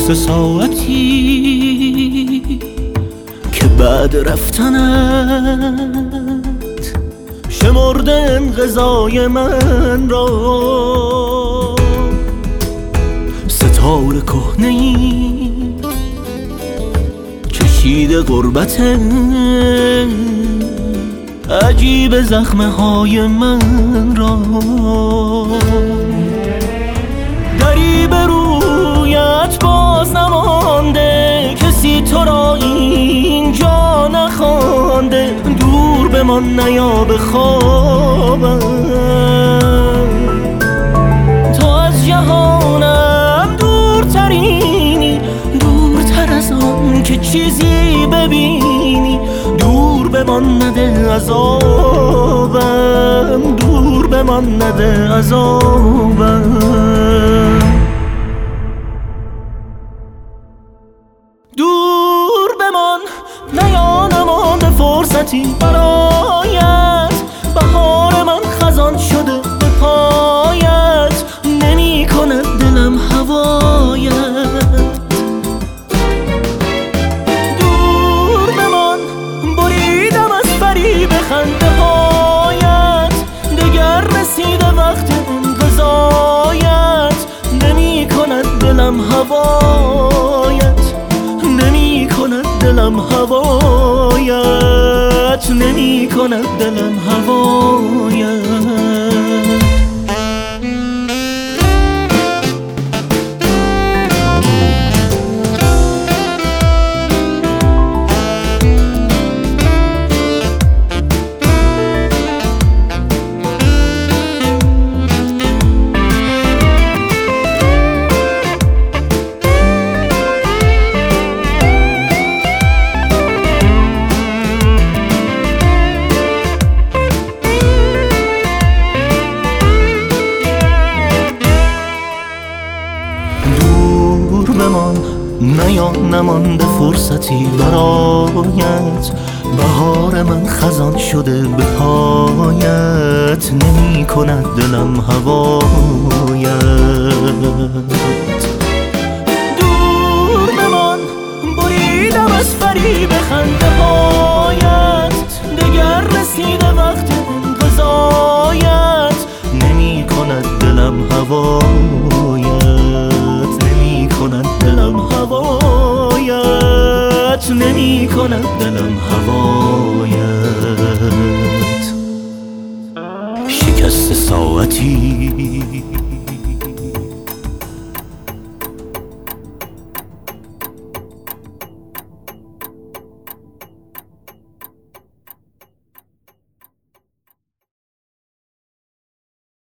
شکست ساعتی که بعد رفتنت شمرده انقضای من را. ستاره کهنه‌ای کشیده غربت عجیب زخمه های من را. دری به رویت باز نمانده، کسی تو را اینجا نخوانده. دور بمان نیا به خوابم، تو از جهانم دورترینی، دورتر از آن که چیزی ببینی. دور بمان نده عذابم، دور بمان نده عذابم. دور بمان نیا نمانده فرصتی برایت. بهار من خزان شده به پایت، نمی کند دلم هوایت. دور بمان بریدم از فریب خنده هایت، دگر رسیده وقت انقضایت. نمی کند دلم هوایت، نمی کند دلم هوایت، نمی کند دلم هوایت. نیا نمانده فرصتی برایت. بهار من خزان شده به پایت، نمی کند دلم هوایت. دور بمان بریدم از فریب خنده هایت، دگر رسیده وقت انقضایت. نمی کند دلم هوایت، نمی کند دلم هوایت، نمی کند دلم هوایت. شکست ساعتی